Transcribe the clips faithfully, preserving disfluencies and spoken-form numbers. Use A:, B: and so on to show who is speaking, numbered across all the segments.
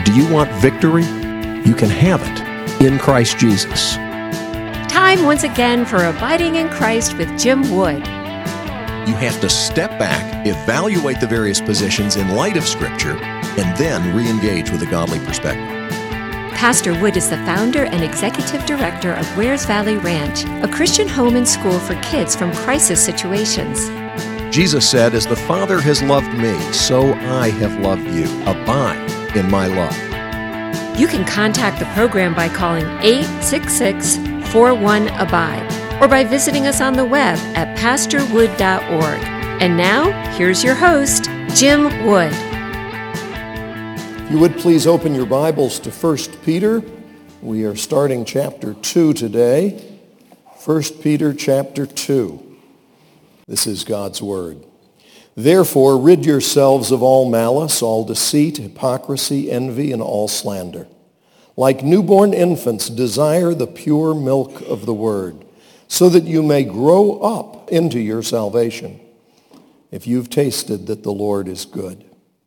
A: Do you want victory? You can have it in Christ Jesus.
B: Time once again for Abiding in Christ with Jim Wood.
A: You have to step back, evaluate the various positions in light of Scripture, and then re-engage with a godly perspective.
B: Pastor Wood is the founder and executive director of Wares Valley Ranch, a Christian home and school for kids from crisis situations.
A: Jesus said, "As the Father has loved me, so I have loved you. Abide in my love."
B: You can contact the program by calling eight six six, four one, ABIDE or by visiting us on the web at pastor wood dot org. And now, here's your host, Jim Wood.
C: If you would please open your Bibles to First Peter. We are starting chapter two today. First Peter chapter two. This is God's word. "Therefore, rid yourselves of all malice, all deceit, hypocrisy, envy, and all slander. Like newborn infants, desire the pure milk of the word, so that you may grow up into your salvation, if you've tasted that the Lord is good.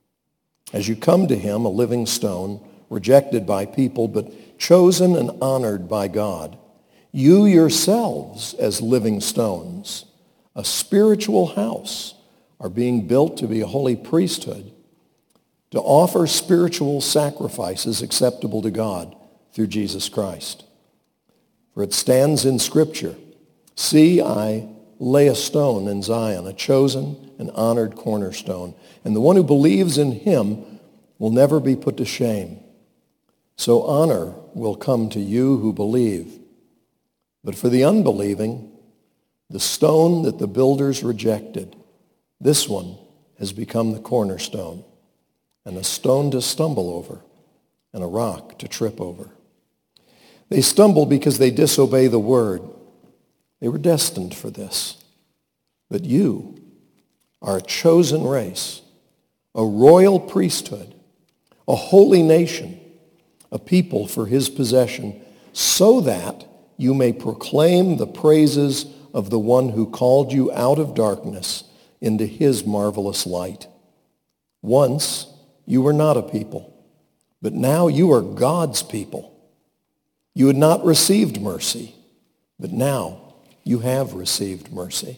C: As you come to him, a living stone, rejected by people, but chosen and honored by God, you yourselves, as living stones, a spiritual house, are being built to be a holy priesthood, to offer spiritual sacrifices acceptable to God through Jesus Christ. For it stands in Scripture, 'See, I lay a stone in Zion, a chosen and honored cornerstone, and the one who believes in him will never be put to shame. So honor will come to you who believe. But for the unbelieving, the stone that the builders rejected, this one has become the cornerstone, and a stone to stumble over, and a rock to trip over. They stumble because they disobey the word. They were destined for this. But you are a chosen race, a royal priesthood, a holy nation, a people for his possession, so that you may proclaim the praises of the one who called you out of darkness into his marvelous light. Once you were not a people, but now you are God's people. You had not received mercy, but now you have received mercy.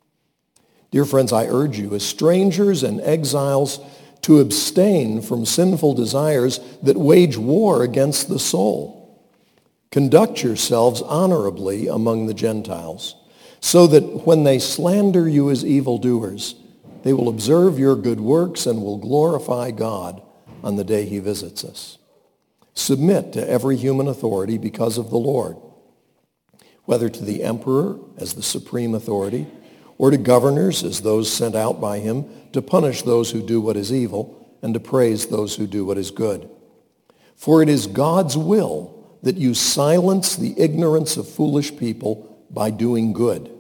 C: Dear friends, I urge you, as strangers and exiles, to abstain from sinful desires that wage war against the soul. Conduct yourselves honorably among the Gentiles, so that when they slander you as evildoers, they will observe your good works and will glorify God on the day he visits us. Submit to every human authority because of the Lord, whether to the emperor as the supreme authority, or to governors as those sent out by him to punish those who do what is evil and to praise those who do what is good. For it is God's will that you silence the ignorance of foolish people by doing good.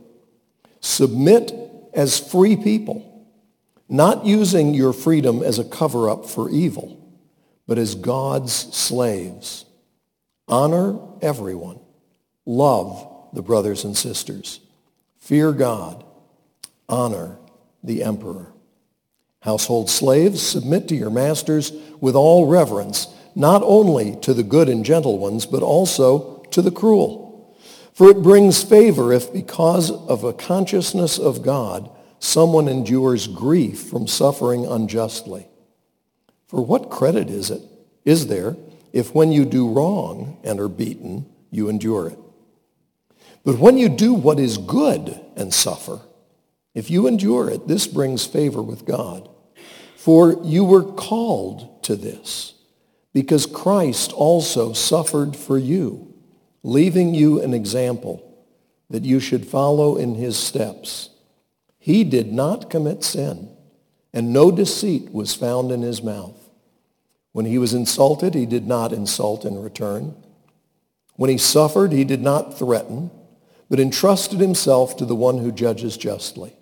C: Submit as free people, not using your freedom as a cover-up for evil, but as God's slaves. Honor everyone. Love the brothers and sisters. Fear God. Honor the emperor. Household slaves, submit to your masters with all reverence, not only to the good and gentle ones, but also to the cruel. For it brings favor if, because of a consciousness of God, someone endures grief from suffering unjustly. For what credit is it, is there, if when you do wrong and are beaten, you endure it? But when you do what is good and suffer, if you endure it, this brings favor with God. For you were called to this, because Christ also suffered for you, leaving you an example that you should follow in his steps. He did not commit sin, and no deceit was found in his mouth. When he was insulted, he did not insult in return. When he suffered, he did not threaten, but entrusted himself to the one who judges justly.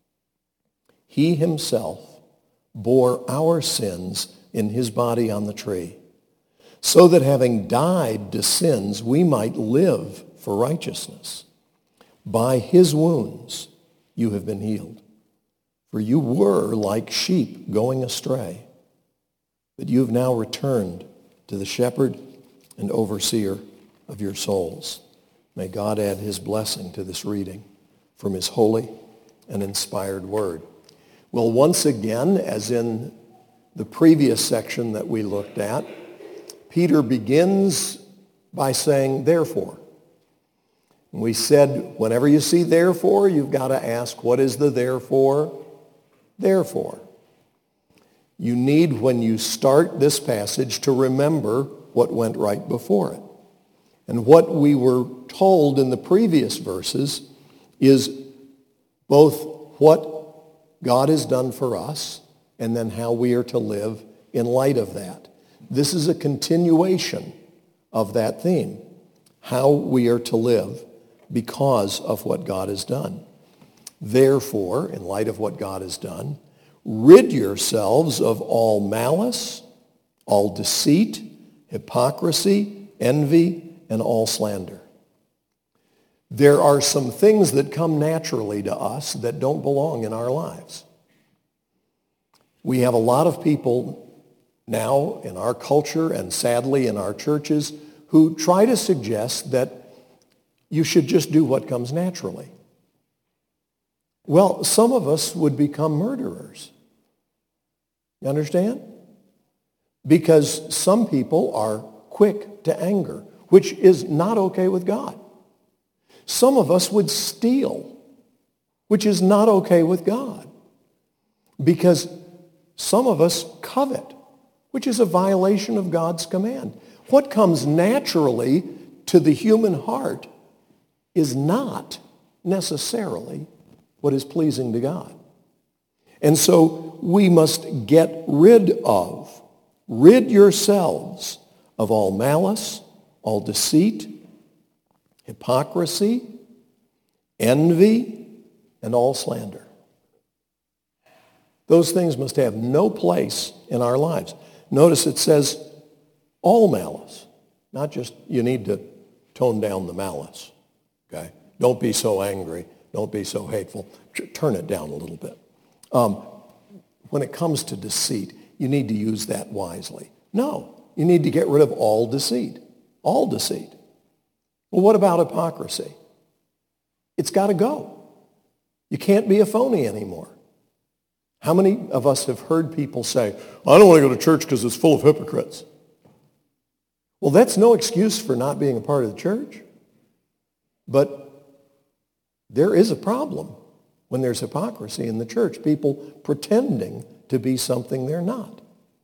C: He himself bore our sins in his body on the tree, so that having died to sins, we might live for righteousness. By his wounds you have been healed. For you were like sheep going astray, but you have now returned to the shepherd and overseer of your souls. May God add his blessing to this reading from his holy and inspired word. Well, once again, as in the previous section that we looked at, Peter begins by saying, therefore. And we said, whenever you see therefore, you've got to ask, what is the therefore? Therefore. You need, when you start this passage, to remember what went right before it. And what we were told in the previous verses is both what God has done for us and then how we are to live in light of that. This is a continuation of that theme, how we are to live because of what God has done. Therefore, in light of what God has done, rid yourselves of all malice, all deceit, hypocrisy, envy, and all slander. There are some things that come naturally to us that don't belong in our lives. We have a lot of people now in our culture and sadly in our churches who try to suggest that you should just do what comes naturally. Well, some of us would become murderers. You understand? Because some people are quick to anger, which is not okay with God. Some of us would steal, which is not okay with God. Because some of us covet, which is a violation of God's command. What comes naturally to the human heart is not necessarily what is pleasing to God. And so we must get rid of, rid yourselves of all malice, all deceit, hypocrisy, envy, and all slander. Those things must have no place in our lives. Notice it says all malice, not just you need to tone down the malice. Okay? Don't be so angry. Don't be so hateful. Turn it down a little bit. Um, when it comes to deceit, you need to use that wisely. No, you need to get rid of all deceit. All deceit. Well, what about hypocrisy? It's got to go. You can't be a phony anymore. How many of us have heard people say, I don't want to go to church because it's full of hypocrites? Well, that's no excuse for not being a part of the church. But there is a problem when there's hypocrisy in the church, people pretending to be something they're not.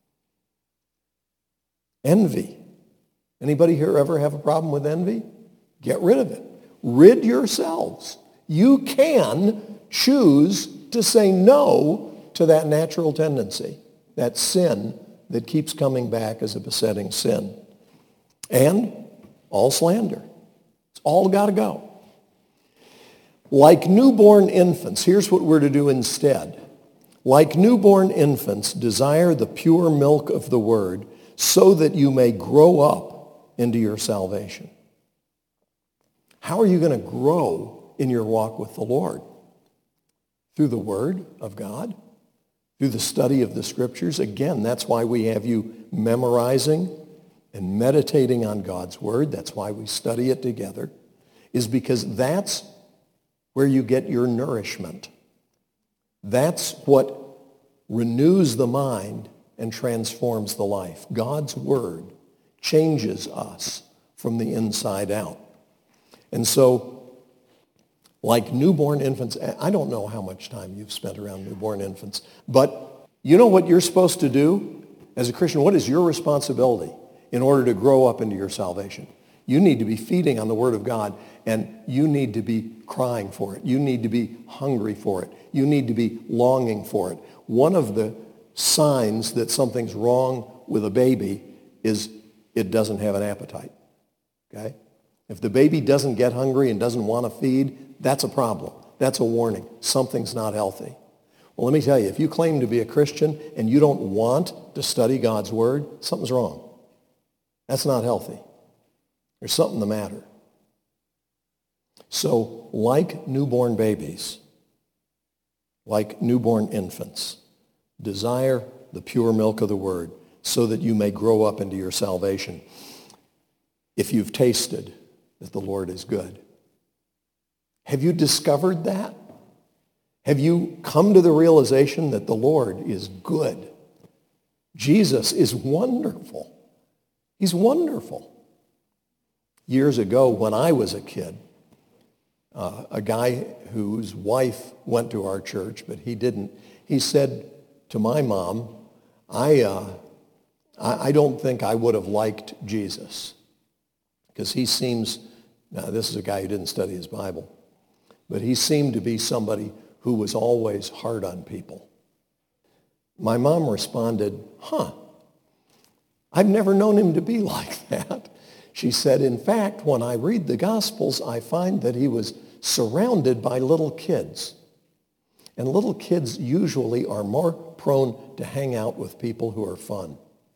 C: Envy. Anybody here ever have a problem with envy? Get rid of it. Rid yourselves. You can choose to say no to that natural tendency, that sin that keeps coming back as a besetting sin. And all slander. It's all got to go. Like newborn infants, here's what we're to do instead. Like newborn infants, desire the pure milk of the word so that you may grow up into your salvation. How are you going to grow in your walk with the Lord? Through the word of God, through the study of the scriptures. Again, that's why we have you memorizing and meditating on God's word. That's why we study it together, is because that's where you get your nourishment. That's what renews the mind and transforms the life. God's word changes us from the inside out. And so, like newborn infants, I don't know how much time you've spent around newborn infants, but you know what you're supposed to do as a Christian? What is your responsibility in order to grow up into your salvation? You need to be feeding on the Word of God, and you need to be crying for it. You need to be hungry for it. You need to be longing for it. One of the signs that something's wrong with a baby is it doesn't have an appetite. Okay? If the baby doesn't get hungry and doesn't want to feed, that's a problem. That's a warning. Something's not healthy. Well, let me tell you, if you claim to be a Christian and you don't want to study God's Word, something's wrong. That's not healthy. There's something the matter. So, like newborn babies, like newborn infants, desire the pure milk of the Word so that you may grow up into your salvation. If you've tasted that the Lord is good. Have you discovered that? Have you come to the realization that the Lord is good? Jesus is wonderful. He's wonderful. Years ago, when I was a kid, uh, a guy whose wife went to our church, but he didn't, he said to my mom, I, uh, I, I don't think I would have liked Jesus, because he seems, now this is a guy who didn't study his Bible, but he seemed to be somebody who was always hard on people. My mom responded, huh, I've never known him to be like that. She said, in fact, when I read the Gospels, I find that he was surrounded by little kids. And little kids usually are more prone to hang out with people who are fun.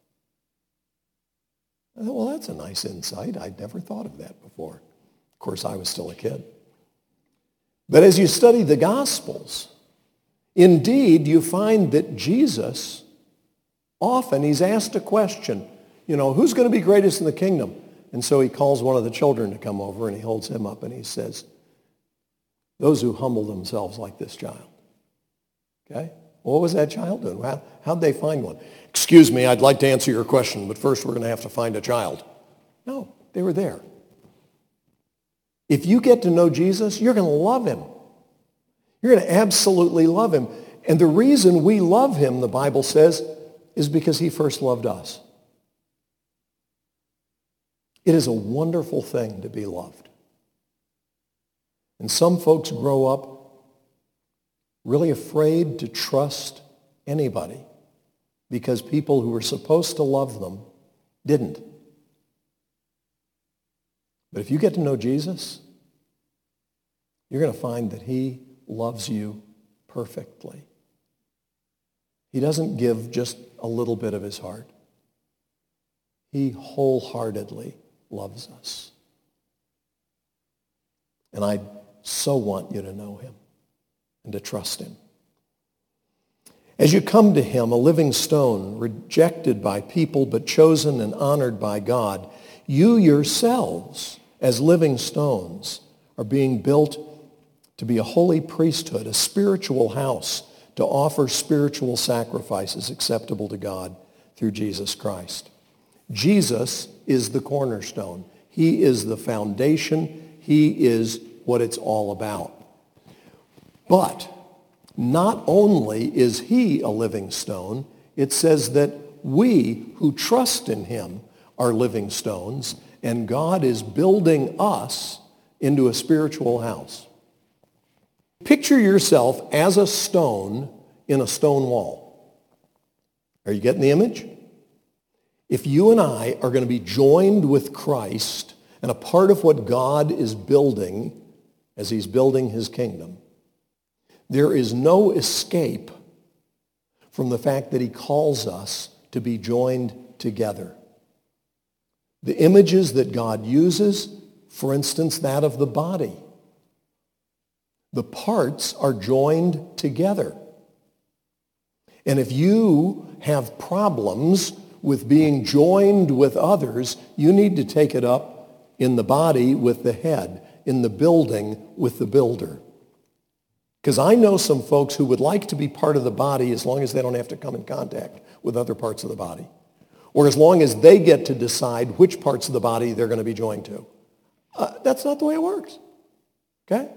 C: I thought, well, that's a nice insight. I'd never thought of that before. Of course, I was still a kid. But as you study the Gospels, indeed, you find that Jesus, often he's asked a question, you know, who's going to be greatest in the kingdom? And so he calls one of the children to come over, and he holds him up, and he says, those who humble themselves like this child. Okay? What was that child doing? How, how'd they find one? Excuse me, I'd like to answer your question, but first we're going to have to find a child. No, they were there. If you get to know Jesus, you're going to love him. You're going to absolutely love him. And the reason we love him, the Bible says, is because he first loved us. It is a wonderful thing to be loved. And some folks grow up really afraid to trust anybody because people who were supposed to love them didn't. But if you get to know Jesus, you're going to find that he loves you perfectly. He doesn't give just a little bit of his heart. He wholeheartedly loves us. And I so want you to know him and to trust him. As you come to him, a living stone, rejected by people but chosen and honored by God, you yourselves, as living stones, are being built to be a holy priesthood, a spiritual house, to offer spiritual sacrifices acceptable to God through Jesus Christ. Jesus is the cornerstone. He is the foundation. He is what it's all about. But not only is he a living stone, it says that we who trust in him are living stones, and God is building us into a spiritual house. Picture yourself as a stone in a stone wall. Are you getting the image? If you and I are going to be joined with Christ and a part of what God is building as he's building his kingdom, there is no escape from the fact that he calls us to be joined together. The images that God uses, for instance, that of the body. The parts are joined together. And if you have problems with being joined with others, you need to take it up in the body with the head, in the building with the builder. Because I know some folks who would like to be part of the body as long as they don't have to come in contact with other parts of the body, or as long as they get to decide which parts of the body they're going to be joined to. Uh, that's not the way it works. Okay?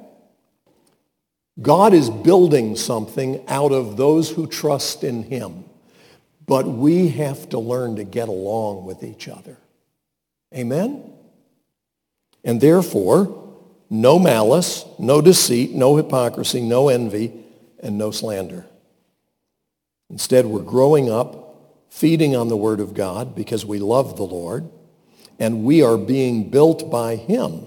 C: God is building something out of those who trust in him. But we have to learn to get along with each other. Amen? And therefore, no malice, no deceit, no hypocrisy, no envy, and no slander. Instead, we're growing up, feeding on the Word of God because we love the Lord, and we are being built by him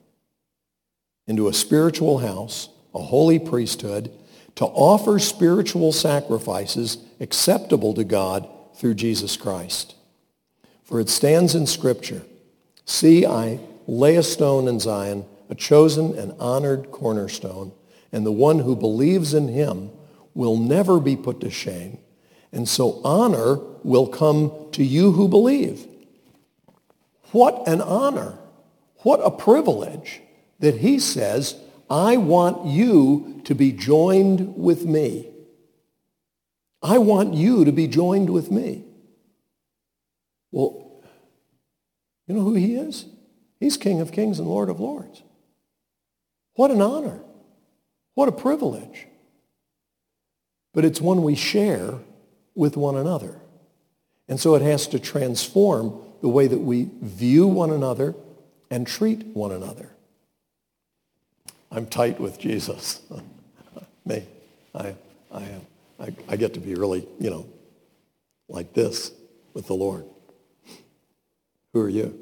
C: into a spiritual house, a holy priesthood, to offer spiritual sacrifices acceptable to God through Jesus Christ. For it stands in Scripture, see, I lay a stone in Zion, a chosen and honored cornerstone, and the one who believes in him will never be put to shame. And so honor will come to you who believe. What an honor. What a privilege that he says, I want you to be joined with me. I want you to be joined with me. Well, you know who he is? He's King of Kings and Lord of Lords. What an honor. What a privilege. But it's one we share with one another. And so it has to transform the way that we view one another and treat one another. I'm tight with Jesus. Me. I, I, I, I get to be really, you know, like this with the Lord. Who are you?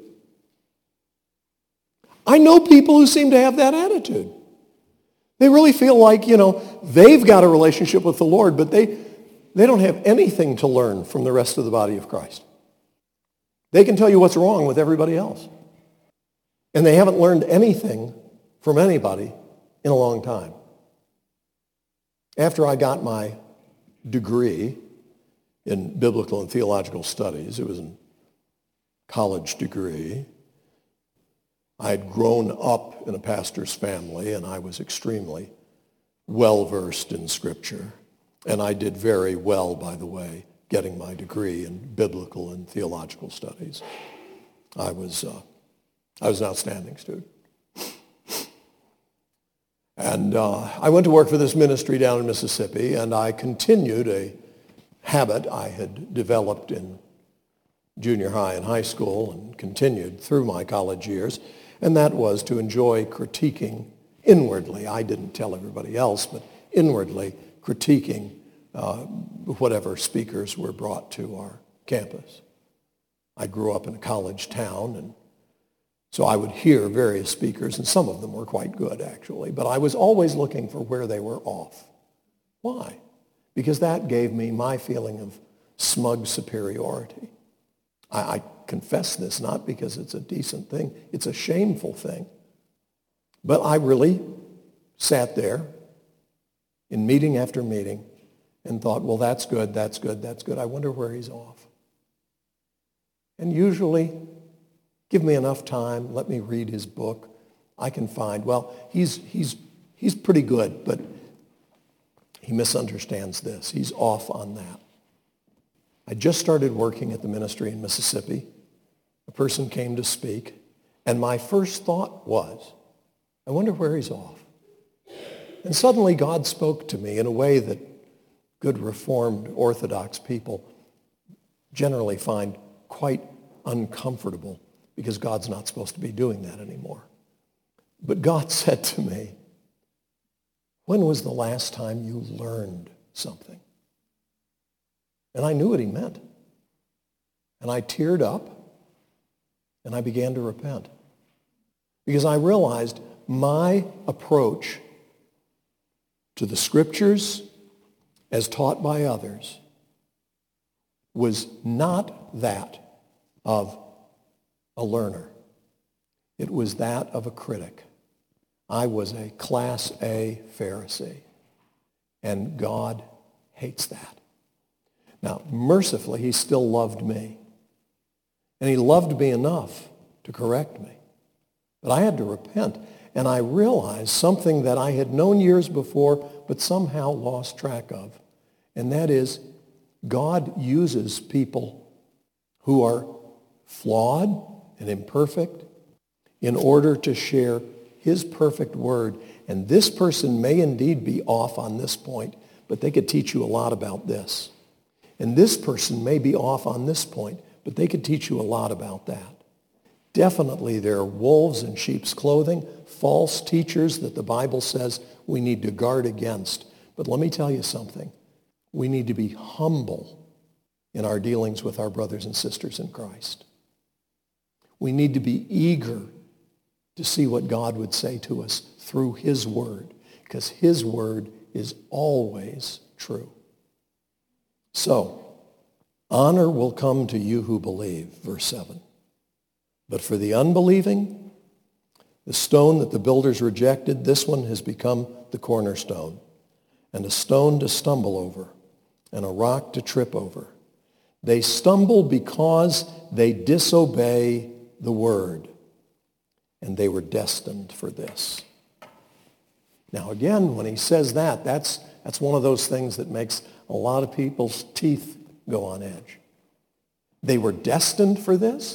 C: I know people who seem to have that attitude. They really feel like, you know, they've got a relationship with the Lord, but they, they don't have anything to learn from the rest of the body of Christ. They can tell you what's wrong with everybody else. And they haven't learned anything from anybody in a long time. After I got my degree in biblical and theological studies, it was a college degree, I had grown up in a pastor's family, and I was extremely well-versed in Scripture. And I did very well, by the way, getting my degree in biblical and theological studies. I was, uh, I was an outstanding student. And uh, I went to work for this ministry down in Mississippi, and I continued a habit I had developed in junior high and high school and continued through my college years, and that was to enjoy critiquing inwardly. I didn't tell everybody else, but inwardly critiquing uh, whatever speakers were brought to our campus. I grew up in a college town, and so I would hear various speakers, and some of them were quite good, actually, but I was always looking for where they were off. Why? Because that gave me my feeling of smug superiority. I, I confess this not because it's a decent thing. It's a shameful thing. But I really sat there in meeting after meeting and thought, well, that's good, that's good, that's good. I wonder where he's off. And usually, give me enough time, let me read his book, I can find, well, he's, he's, he's pretty good, but he misunderstands this. He's off on that. I just started working at the ministry in Mississippi. A person came to speak, and my first thought was, I wonder where he's off. And suddenly God spoke to me in a way that good Reformed Orthodox people generally find quite uncomfortable, because God's not supposed to be doing that anymore. But God said to me, when was the last time you learned something? And I knew what he meant. And I teared up, and I began to repent. Because I realized my approach to the Scriptures as taught by others was not that of a learner. It was that of a critic. I was a class A Pharisee, and God hates that. Now, mercifully, he still loved me, and he loved me enough to correct me. But I had to repent, and I realized something that I had known years before, but somehow lost track of, and that is God uses people who are flawed and imperfect in order to share his perfect word. And this person may indeed be off on this point, but they could teach you a lot about this. And this person may be off on this point, but they could teach you a lot about that. Definitely there are wolves in sheep's clothing, false teachers that the Bible says we need to guard against. But let me tell you something. We need to be humble in our dealings with our brothers and sisters in Christ. We need to be eager to see what God would say to us through his word, because his word is always true. So, honor will come to you who believe, verse seven. But for the unbelieving, the stone that the builders rejected, this one has become the cornerstone, and a stone to stumble over, and a rock to trip over. They stumble because they disobey the word, and they were destined for this. Now again, when he says that, that's, that's one of those things that makes a lot of people's teeth go on edge. They were destined for this?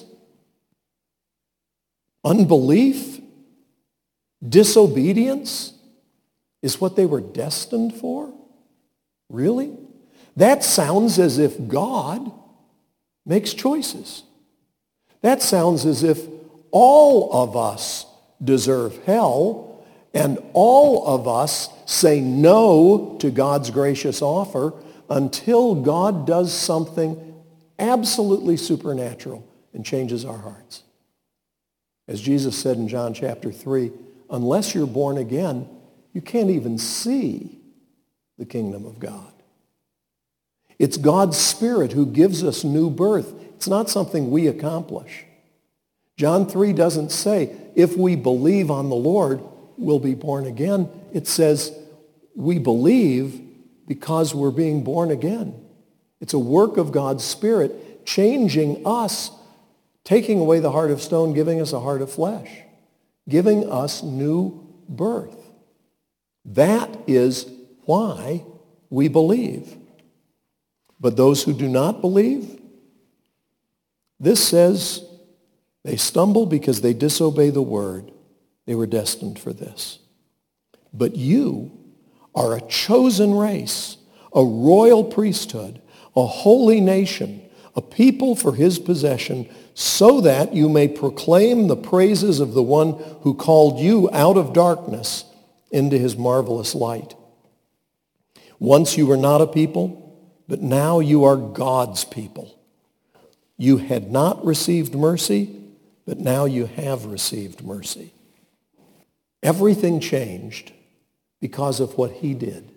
C: Unbelief, disobedience is what they were destined for? Really? That sounds as if God makes choices. That sounds as if all of us deserve hell and all of us say no to God's gracious offer until God does something absolutely supernatural and changes our hearts. As Jesus said in John chapter three, unless you're born again, you can't even see the kingdom of God. It's God's Spirit who gives us new birth. It's not something we accomplish. John three doesn't say, if we believe on the Lord, we'll be born again. It says, we believe because we're being born again. It's a work of God's Spirit changing us, taking away the heart of stone, giving us a heart of flesh, giving us new birth. That is why we believe. But those who do not believe, this says they stumble because they disobey the word. They were destined for this. But you are a chosen race, a royal priesthood, a holy nation, a people for his possession, so that you may proclaim the praises of the one who called you out of darkness into his marvelous light. Once you were not a people, but now you are God's people. You had not received mercy, but now you have received mercy. Everything changed because of what he did.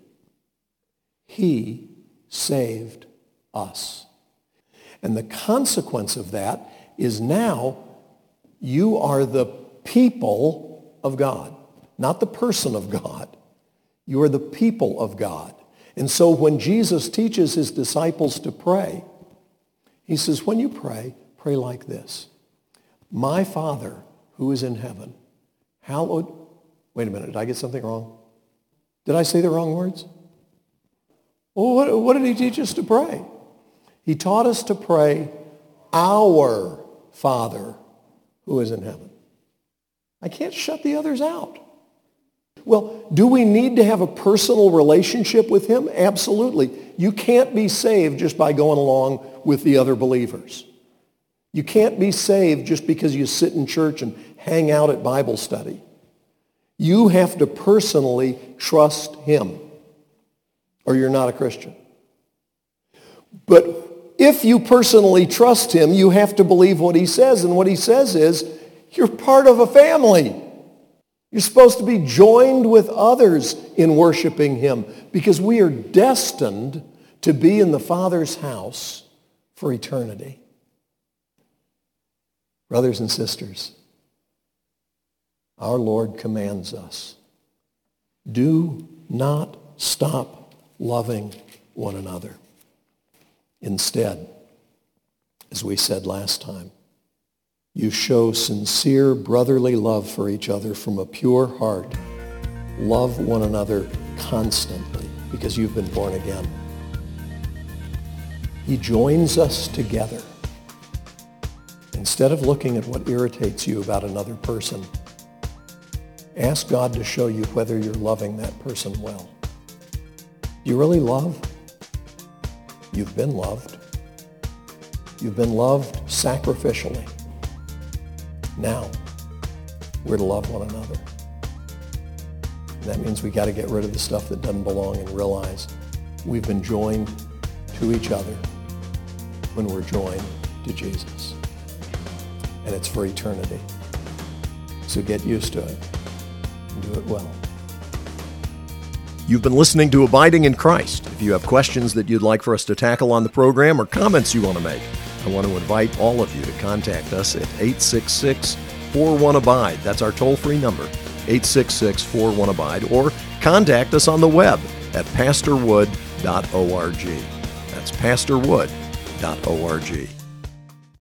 C: He saved us. And the consequence of that is now you are the people of God, not the person of God. You are the people of God. And so when Jesus teaches his disciples to pray, he says, when you pray, pray like this. My Father who is in heaven, hallowed... Wait a minute, did I get something wrong? Did I say the wrong words? Well, what, what did he teach us to pray? He taught us to pray, our Father who is in heaven. I can't shut the others out. Well, do we need to have a personal relationship with him? Absolutely. You can't be saved just by going along with the other believers. You can't be saved just because you sit in church and hang out at Bible study. You have to personally trust him, or you're not a Christian. But if you personally trust him, you have to believe what he says, and what he says is, you're part of a family. You're supposed to be joined with others in worshiping him because we are destined to be in the Father's house for eternity. Brothers and sisters, our Lord commands us, do not stop loving one another. Instead, as we said last time, you show sincere brotherly love for each other from a pure heart. Love one another constantly because you've been born again. He joins us together. Instead of looking at what irritates you about another person, ask God to show you whether you're loving that person well. Do you really love? You've been loved. You've been loved sacrificially. Now, we're to love one another. And that means we got to get rid of the stuff that doesn't belong and realize we've been joined to each other when we're joined to Jesus. And it's for eternity. So get used to it and do it well.
A: You've been listening to Abiding in Christ. If you have questions that you'd like for us to tackle on the program or comments you want to make, I want to invite all of you to contact us at eight six six, four one, ABIDE. That's our toll-free number, eight six six, four one, ABIDE, or contact us on the web at pastor wood dot org. That's pastor wood dot org.